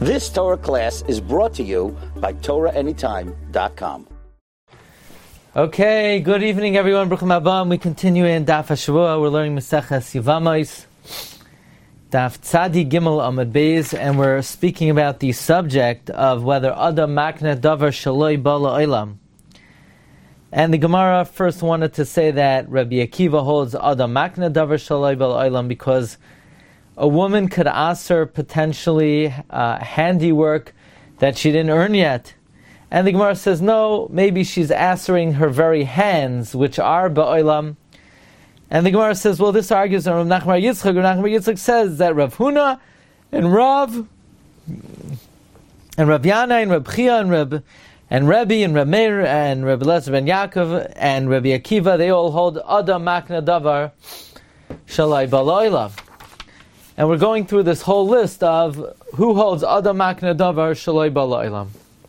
This Torah class is brought to you by TorahAnytime.com. Okay, good evening everyone. Bruchim Abam. We continue in Daf HaShavua. We're learning Maseches Yevamos, Daf Tzadi Gimel Amud Beis, and we're speaking about the subject of whether Adam Makna Davar Shaloi Bala Olam. And the Gemara first wanted to say that Rabbi Akiva holds Adam Makna Davar Shaloi Bala Olam because a woman could aser potentially handiwork that she didn't earn yet. And the Gemara says, no, maybe she's asering her very hands, which are ba'olam. And the Gemara says, well, this argues on Rav Nachman bar Yitzchak. Rav Nachman bar Yitzchak says that Rav Huna and Rav Yana and Rav Chia and Rebbe and Rav Meir and Rabbi Eliezer ben Yaakov and Rabbi Akiva, they all hold Adam Makna Davar Shalai Ba'olam. And we're going through this whole list of who holds Adam Makna Davar Shalai Ba'olam.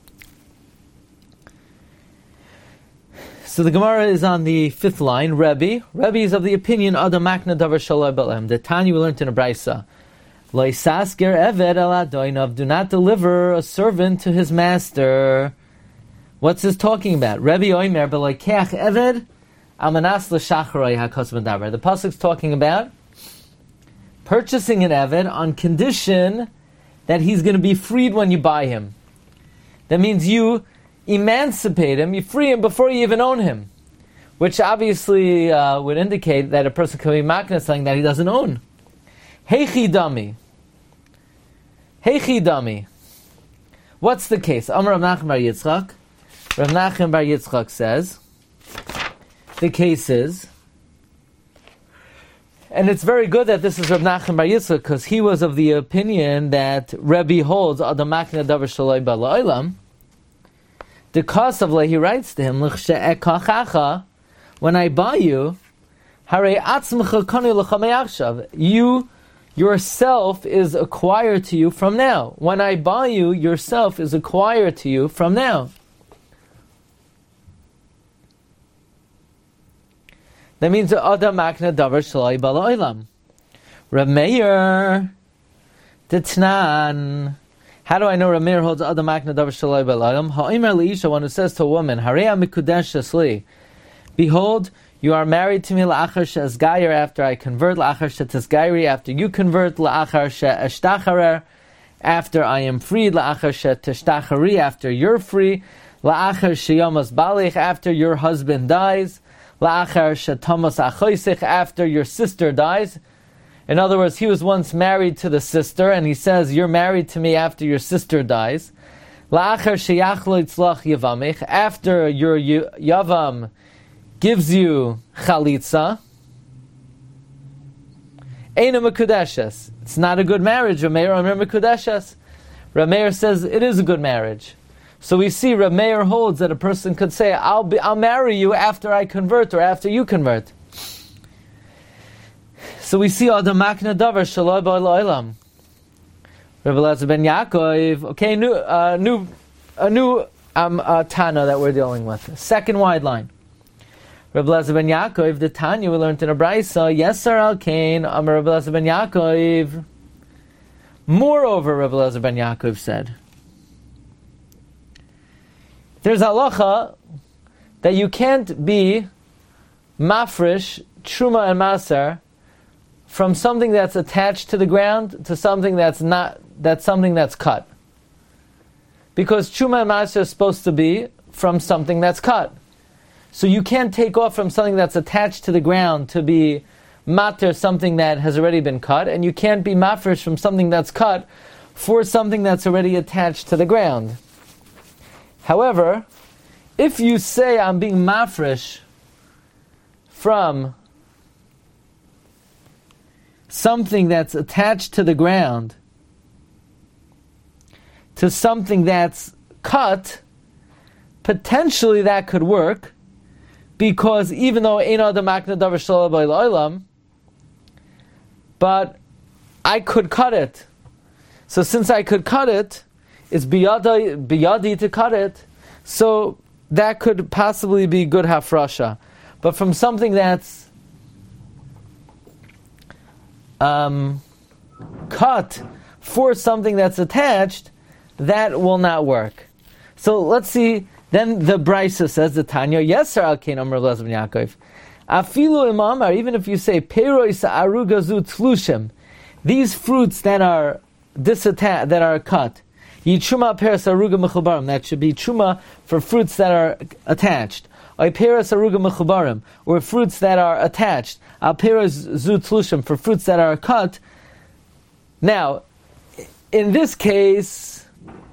So the Gemara is on the fifth line. Rebbe is of the opinion Adam Makna Davar Shalai Ba'olam. The Tanya we learned in a brisa. Lo yisasker eved el adoinav. Do not deliver a servant to his master. What's this talking about? Rebbe oimer b'loikeach eved amanas l'shacharoi hakosban davar. The pasuk's talking about purchasing an eved on condition that he's going to be freed when you buy him. That means you emancipate him, you free him before you even own him, which obviously would indicate that a person can be makna something that he doesn't own. Heichi dami. What's the case? Amar Rav Nachman bar Yitzchak. Rav Nachman bar Yitzchak says the case is, and it's very good that this is Rav Nachman bar Yitzchak because he was of the opinion that Rebbe holds Adam Makna Davar Shaloi Ba'olam. The cause of he writes to him, when I buy you, you yourself is acquired to you from now. When I buy you, yourself is acquired to you from now. That means Adam Makna Davar Shalai Ba'olam. Rav Meir D'Tnan. How do I know Rav Meir holds Adam Makna Davar Shalai Ba'olam? Ha'omer leisha, one who says to a woman, Hareya mikudeshes li. Behold, you are married to me la'achar she'esgayer, after I convert, la'achar she'tesgayri, after you convert, la'achar she'eshtacharer, after I am freed, la'achar she'teshtachari, after you're free, la'achar she'yomas balich, after your husband dies, la'achar she'tomas achoisich, after your sister dies. In other words, he was once married to the sister, and he says, you're married to me after your sister dies. La'achar sheyachlo yitzlach yavamich, after your yavam gives you chalitza. Eina mekudeshes. It's not a good marriage. Rav Meir omer mekudeshes. Rav Meir says it is a good marriage. So we see Rav Meir holds that a person could say, I'll marry you after I convert or after you convert. So we see Adam Makna Davar Shaloi Ba'olam. Rabbi Eliezer ben Yaakov. Okay, a new Tana that we're dealing with. Second wide line. Rabbi Eliezer ben Yaakov, the Tanya we learned in a brisa. Yeser al kain Amar Rabbi Eliezer ben Yaakov. Moreover, Rabbi Eliezer ben Yaakov said, there's halacha that you can't be mafresh, truma and maser from something that's attached to the ground to something that's not, that's something that's cut. Because truma and maser is supposed to be from something that's cut. So you can't take off from something that's attached to the ground to be mater, something that has already been cut, and you can't be mafresh from something that's cut for something that's already attached to the ground. However, if you say I'm being mafresh from something that's attached to the ground to something that's cut, potentially that could work, because even though Ein Adam Makna Davar Shalai Ba'olam, but I could cut it. So since I could cut it, it's biyadi to cut it, so that could possibly be good hafrasha. But from something that's cut for something that's attached, that will not work. So let's see. Then the Brisa says, the Tanya, yes, Al Kain Amar Rav Eliezer ben Yaakov. Afilu imamar, even if you say Perois arugazu tzlushim, these fruits that are that are cut, yitruma peras aruga mechubarim, that should be truma for fruits that are attached. Or peras aruga mechubarim, or fruits that are attached. Al peras zu tzlushim, for fruits that are cut. Now, in this case,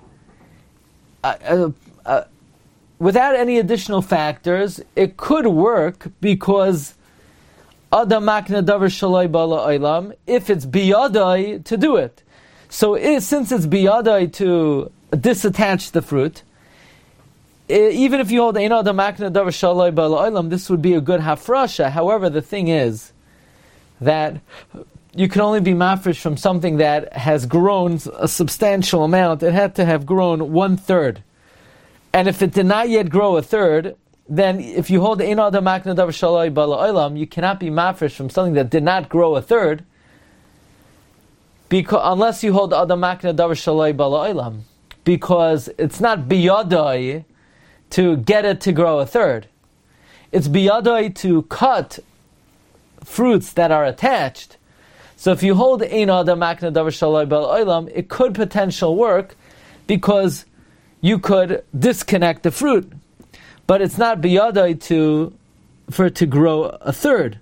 without any additional factors, it could work because Adam makna davar shaloi bala olam, if it's biyadai to do it. So since it's biyadai to disattach the fruit, even if you hold ein Adam makna davar shaloi bala olam, this would be a good hafrasha. However, the thing is that you can only be mafresh from something that has grown a substantial amount. It had to have grown 1/3. And if it did not yet grow 1/3, then if you hold ein Adam makna davar shaloi bala olam, you cannot be mafresh from something that did not grow 1/3, because unless you hold Adam makna davar shaloi bala olam, because it's not biyadai to get it to grow 1/3. It's biyadai to cut fruits that are attached. So if you hold ein Adam makna davar shaloi bala olam, it could potentially work because you could disconnect the fruit. But it's not biyadai for it to grow 1/3.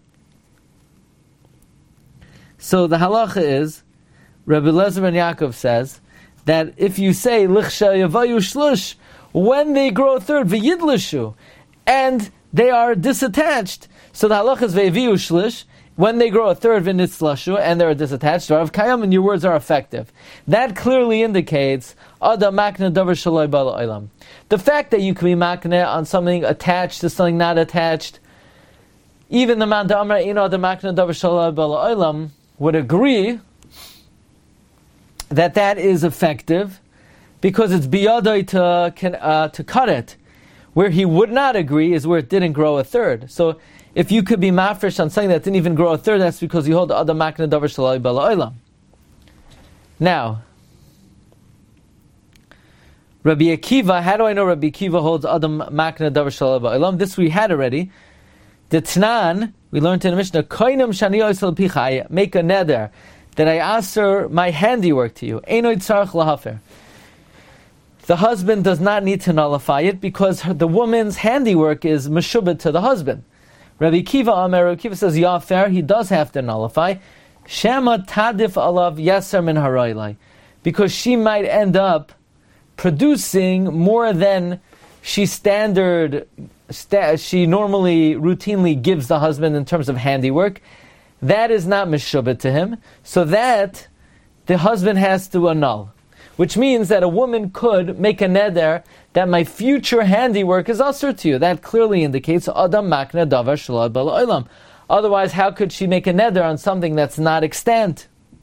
So the halacha is, Rabbi Eliezer ben Yaakov says, that if you say, Lichsha yavayu shlush, when they grow 1/3, v'yidlishu, and they are disattached, so the halacha is ve'viu shlish, when they grow 1/3 v'nitzlashu, and they're disattached, Rav Kayam, and your words are effective. That clearly indicates Adam makna davar shaloi bala olam. The fact that you can be makna on something attached to something not attached, even the man da'amar ein Adam makna davar shaloi bala olam would agree that that is effective because it's biyadai to cut it. Where he would not agree is where it didn't grow 1/3. So if you could be mafresh on something that didn't even grow 1/3, that's because you hold Adam makna davar shaloi bala olam. Now, Rabbi Akiva, how do I know Rabbi Akiva holds Adam makna davar shaloi bala olam? This we had already. The Tnan, we learned in the Mishnah, Koinam shani oisel picha, make a neder, that I answer my handiwork to you. Einoy tzarech lahafer. The husband does not need to nullify it because the woman's handiwork is meshubed to the husband. Rabbi Kiva says, Yafer, he does have to nullify. Shema tadif alav yaser min haraylai. Because she might end up producing more than she normally routinely gives the husband in terms of handiwork. That is not meshubed to him. So that the husband has to annul. Which means that a woman could make a neder that my future handiwork is usher to you. That clearly indicates Adam makna davar shaloi bala olam. Otherwise, how could she make a neder on something that's not extant?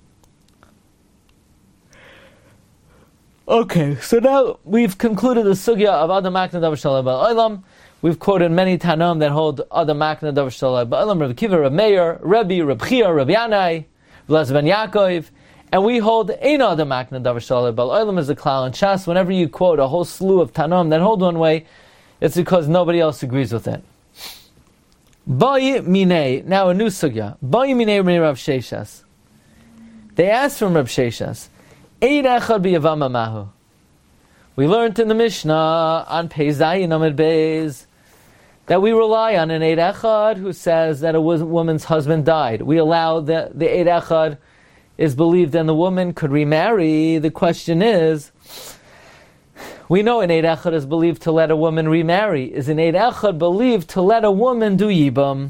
Okay, so now we've concluded the sugya of Adam makna davar shaloi bala olam. We've quoted many Tanam that hold Adam makna davar shaloi bala olam. Rabbi Kiva, Rabbi Meir, Rabbi Chia, Rabbi Yanai, Rabbi Eliezer ben Yaakov. And we hold ein Adam makna davar shaloi bala olam as a klal and shas. Whenever you quote a whole slew of Tanam that hold one way, it's because nobody else agrees with it. Ba'i minei, now a new sugya. Ba'i minei Rav Sheshas. They asked from Rav Sheshas, Eid echad b'yavama mahu. We learned in the Mishnah on Pei Zayin Amid Beis that we rely on an Eid echad who says that a woman's husband died. We allow the Eid echad is believed and the woman could remarry. The question is, we know an Eid echad is believed to let a woman remarry. Is an Eid echad believed to let a woman do yibam?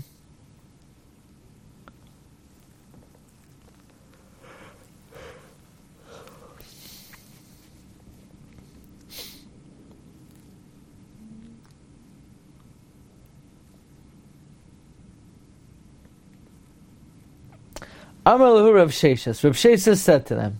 Amar lahu Rav Sheshas. Rav Sheshas said to them,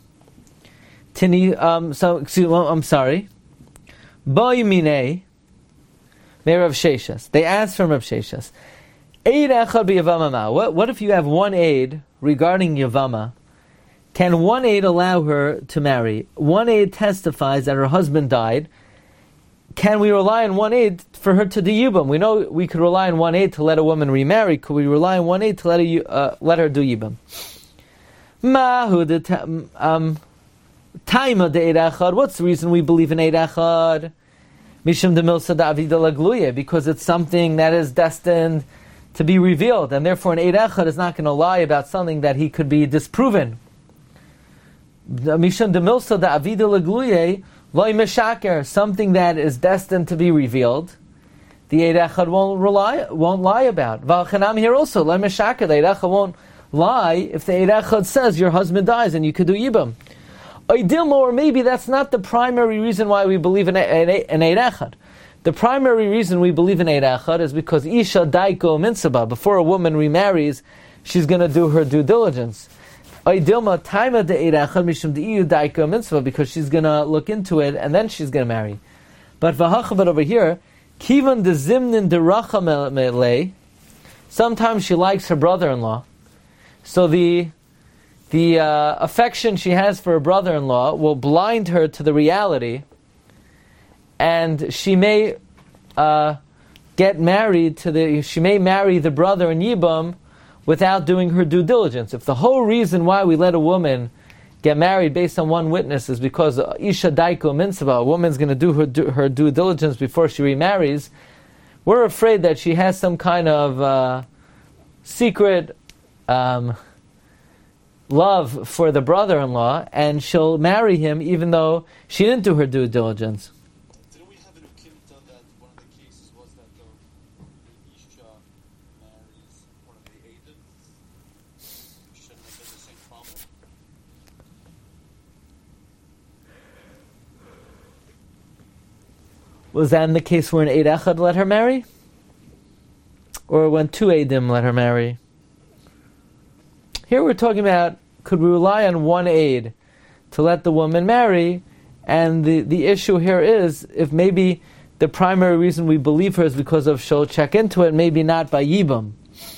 I'm sorry. Ba'i minei Rav Sheshas. They asked from Rav Sheshas, Eid echad b'yavama ma. What if you have one aid regarding Yavama Can one aid allow her to marry? One aid testifies that her husband died. Can we rely on one aid for her to do yibum? We know we could rely on one aid to let a woman remarry. Could we rely on one aid to let her do yibum? Taima de eid echad. What's the reason we believe in eid echad? Mishum de milsa da avida lagluye, because it's something that is destined to be revealed, and therefore an eid echad is not going to lie about something that he could be disproven. Mishum de milsa da avida lagluye. Something that is destined to be revealed, the Eid Echad won't lie about. V'alchanam here also, the Eid Echad won't lie if the Eid Echad says your husband dies and you could do Yibam. Or maybe that's not the primary reason why we believe in Eid Echad. The primary reason we believe in Eid Echad is because Isha Daiko Minsaba, before a woman remarries, she's going to do her due diligence. Because she's going to look into it and then she's going to marry. But over here, kivan de zimnin de racha, sometimes she likes her brother-in-law. So the affection she has for her brother-in-law will blind her to the reality, and she may get married she may marry the brother in Yibam without doing her due diligence. If the whole reason why we let a woman get married based on one witness is because Isha Daiko Minsaba, a woman's going to do her due diligence before she remarries, we're afraid that she has some kind of secret love for the brother-in-law, and she'll marry him even though she didn't do her due diligence. Didn't we have in Ukimta that one of the cases was that the Isha marries one of the Eidim? Shouldn't have been the same problem? Was that in the case where an Eid Echad let her marry? Or when two Eidim let her marry? Here we're talking about, could we rely on one aid to let the woman marry? And the issue here is, if maybe the primary reason we believe her is because of she'll check into it, maybe not by Yibam.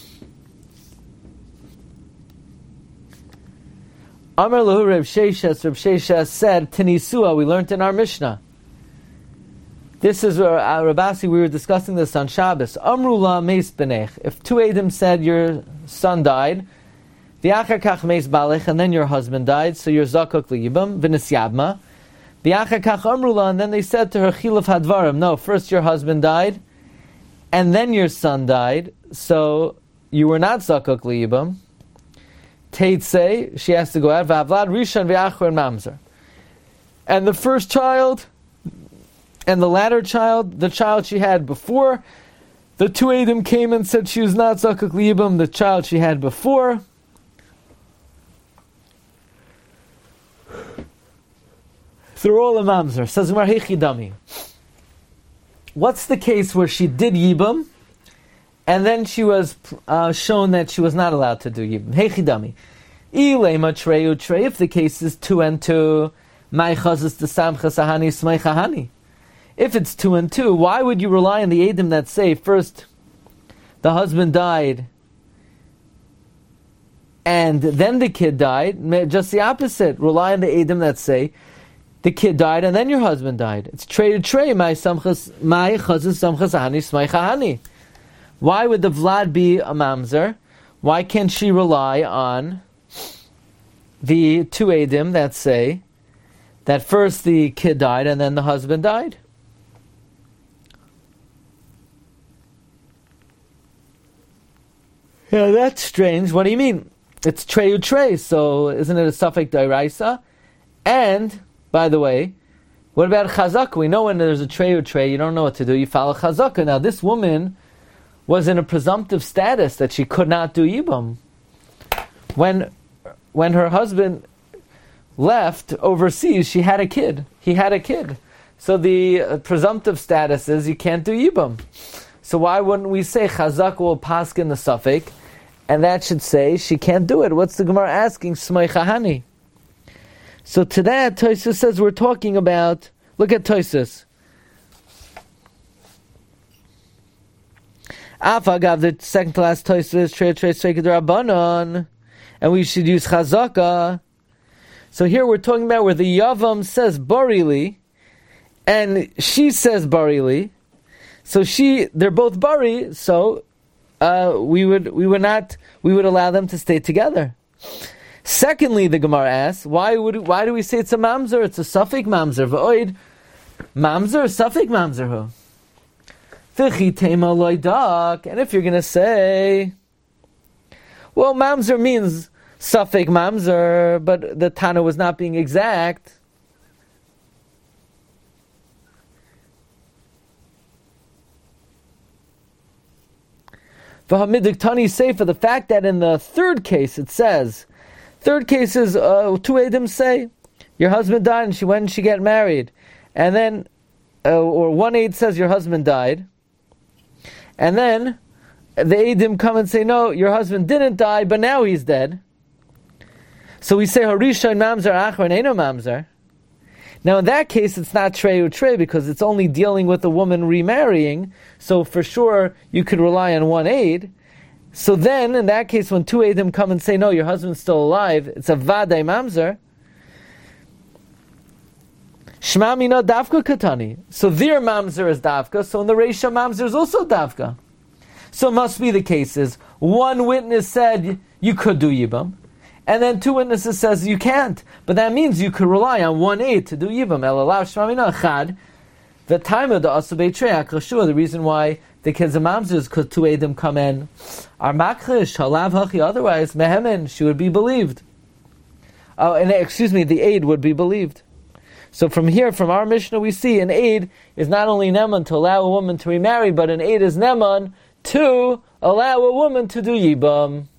Amar Lahu Reb Sheshes said, Tinisua, we learned in our Mishnah. This is Rabasi, we were discussing this on Shabbos. Amrula meis benech. If two Eidim said your son died, V'achar kach meis balech, and then your husband died, so you're zakok liyibam, v'nisyabma. V'achar kach amrula, and then they said to her, chiluf hadvarim, no, first your husband died, and then your son died, so you were not zakok liyibam. Teitzei, she has to go out, v'avlad rishon v'achar mamzer. And the first child, and the latter child, the child she had before, the two Eidim came and said she was not zakok liyibam, the child she had before, through all the mamzer. Says Umar Hechidami. What's the case where she did Yibam, and then she was shown that she was not allowed to do Yibam? Hechidami. Ilema treyu trey. If the case is 2 and 2, my chazis the samchas ahani smay chahani. If it's 2 and 2, why would you rely on the Eidim that say first the husband died and then the kid died? Just the opposite. Rely on the Eidim that say the kid died and then your husband died. It's trey to trey. My chazis samchas ahani smay chahani. Why would the Vlad be a mamzer? Why can't she rely on the two Eidim that say that first the kid died and then the husband died? Yeah, that's strange. What do you mean? It's treyu trey, so isn't it a suffix d'oraisa? And, by the way, what about chazaka? We know when there's a treyu trey, you don't know what to do, you follow chazaka. Now, this woman was in a presumptive status that she could not do Yibam. When her husband left overseas, she had a kid. He had a kid. So the presumptive status is you can't do Yibam. So why wouldn't we say Chazak will paskin the suffix, and that should say she can't do it? What's the Gemara asking? Smay chahani. So to that, Tosfos says we're talking about. Look at Tosfos. Afagav, the second to last Tosfos, Trei Rabbanon, and we should use Chazaka So here we're talking about where the Yavam says Barili, and she says Barili. So they're both Bari, so we would allow them to stay together. Secondly, the Gemara asks, why do we say it's a mamzer? It's a suffix mamzer. V'oid mamzer, suffix mamzer hu. V'chi tema loidak. And if you're going to say, well, mamzer means suffix mamzer, but the Tana was not being exact. V'hamidik tani say for the fact that in the third case it says, third case is two Eidim say, your husband died and when she get married, and then or one Eid says your husband died, and then the Eidim come and say no, your husband didn't die, but now he's dead. So we say Harisha and Mamzer Achron Eino Mamzer. Now in that case it's not Trey or Trey because it's only dealing with a woman remarrying, so for sure you could rely on one aid. So then in that case when two Eidim come and say no, your husband's still alive, it's a Vadai Mamzer. Shma Mina Davka Katani. So their Mamzer is Davka, so in the Reisha Mamzer is also Davka. So it must be the cases. One witness said you could do Yibam, and then two witnesses says you can't. But that means you could rely on one aid to do Yibam. The time of the Asabei Trey, the reason why the kids of Mamzers, because two Eidim come in, are Makrish, Halav Hachi, otherwise, Mehemen, she would be believed. The aid would be believed. So from here, from our Mishnah, we see an aid is not only Neman to allow a woman to remarry, but an aid is Neman to allow a woman to do Yibam.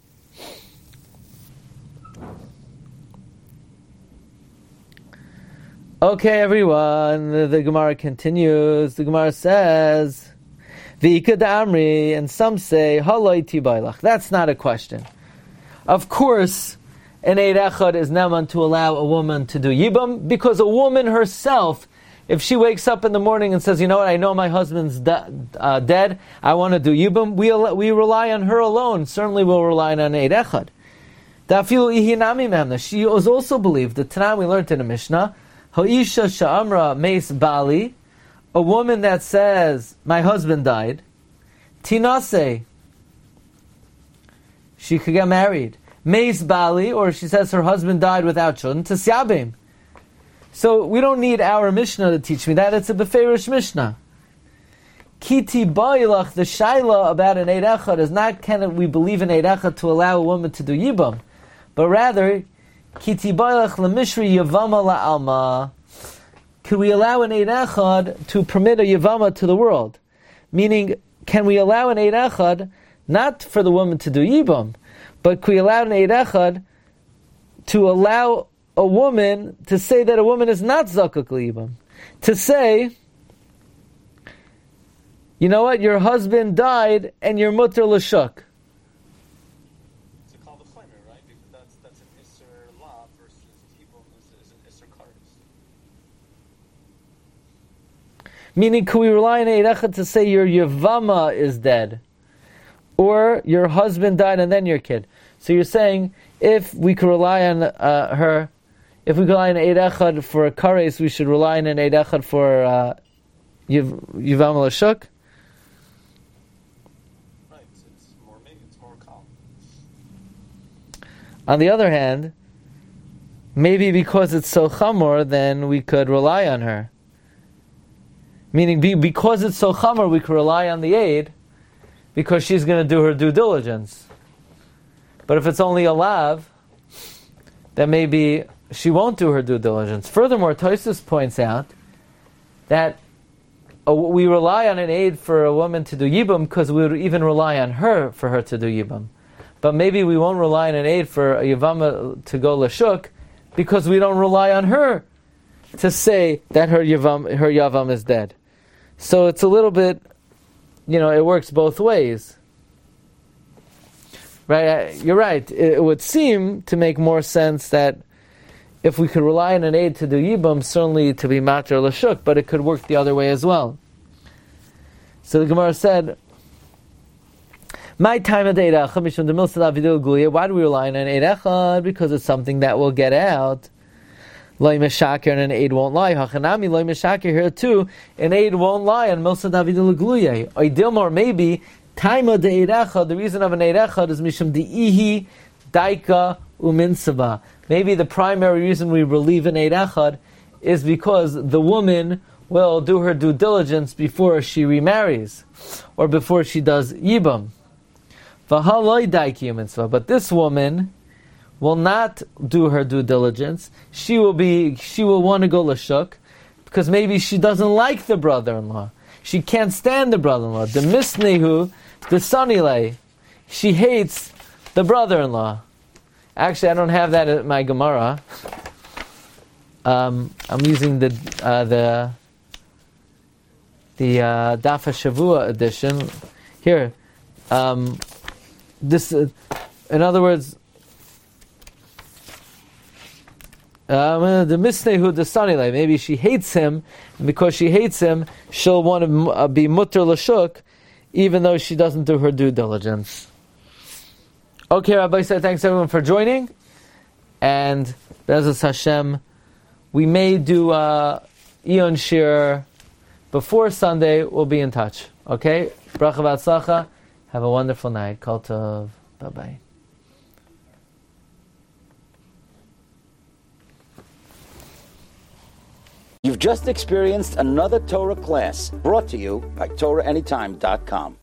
Okay, everyone, the Gemara continues. The Gemara says, V'ikad Amri, and some say, Haloi Tibailach. That's not a question. Of course, an Eid Echad is Neman to allow a woman to do Yibam, because a woman herself, if she wakes up in the morning and says, you know what, I know my husband's dead, I want to do Yibam, we rely on her alone. Certainly we'll rely on an Eid Echad. Dafilu Ihinami Memna. She was also believed. The Tanah we learned in the Mishnah, Ha'isha sha'amra meis bali, a woman that says, my husband died, tinase, she could get married. Meis bali, or she says her husband died without children, tisyabim. So we don't need our Mishnah to teach me that, it's a beferish Mishnah. Kiti ba'ilach, the shaila about an Eid Echad is not can we believe in Eid Echad to allow a woman to do Yibam, but rather, Kiti ba'ilach lemishri yavama la'alma. Could we allow an Eid Echad to permit a Yavama to the world? Meaning, can we allow an Eid Echad not for the woman to do Yibam, but could we allow an Eid Echad to allow a woman to say that a woman is not Zakuk Yibam? To say, you know what, your husband died and you're Mutter L'shuk. It's a call the flamer, right? Because that's an Isser law versus Yibam is an Isser kares. Meaning, could we rely on Eid Echad to say your Yavama is dead? Or your husband died and then your kid. So you're saying, if we could rely on her, if we could rely on Eid Echad for a kares, we should rely on an Eid Echad for Yavama L'shuk? Right, it's more calm. On the other hand, maybe because it's so chamor, then we could rely on her. Meaning, because it's so chamor, we could rely on the aid, because she's going to do her due diligence. But if it's only a lav, then maybe she won't do her due diligence. Furthermore, Tosfos points out that we rely on an aid for a woman to do Yibam because we would even rely on her for her to do Yibam. But maybe we won't rely on an aid for a Yavama to go L'shuk because we don't rely on her to say that her Yavam is dead. So it's a little bit, it works both ways. Right? You're right. It would seem to make more sense that if we could rely on an aid to do Yibam, certainly to be Mater L'shuk, but it could work the other way as well. So the Gemara said, my time of Eid Echad, why do we rely on an Eid Echad? Because it's something that will get out. Loi Meshaker and an aid won't lie. Hachanami Loi Meshaker here too, an aid won't lie, and Milsa David L'Gluye. Or maybe, Taima de Eid Echad, the reason of an Eid Echad is Mishum Di'ihi, Daika, Uminsaba. Maybe the primary reason we relieve an Eid Echad is because the woman will do her due diligence before she remarries, or before she does Yibam. But this woman will not do her due diligence. She will want to go lashuk, because maybe she doesn't like the brother-in-law. She can't stand the brother-in-law. The misnehu, the sanile, she hates the brother-in-law. Actually, I don't have that in my Gemara. I'm using the Daf HaShavua edition here. This, in other words, the misnehu the sanile. Maybe she hates him, and because she hates him, she'll want to be mutter lashuk, even though she doesn't do her due diligence. Okay, Rabbi said, thanks everyone for joining, and Be'ezus Hashem, we may do Eon Shir before Sunday. We'll be in touch. Okay, bracha v'atzlacha. Have a wonderful night. Kol tov. Bye bye. You've just experienced another Torah class brought to you by TorahAnytime.com.